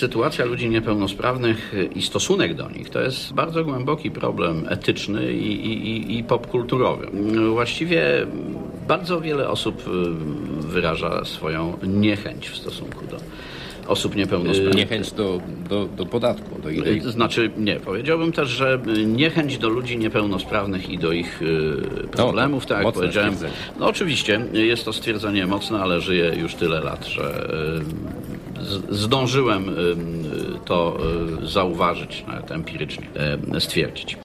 Sytuacja ludzi niepełnosprawnych i stosunek do nich to jest bardzo głęboki problem etyczny i popkulturowy. Właściwie bardzo wiele osób wyraża swoją niechęć w stosunku do osób niepełnosprawnych. Niechęć do podatku, do ile? Znaczy nie, powiedziałbym też, że niechęć do ludzi niepełnosprawnych i do ich problemów, tak jak powiedziałem. No oczywiście jest to stwierdzenie mocne, ale żyję już tyle lat, że zdążyłem to zauważyć, nawet empirycznie stwierdzić.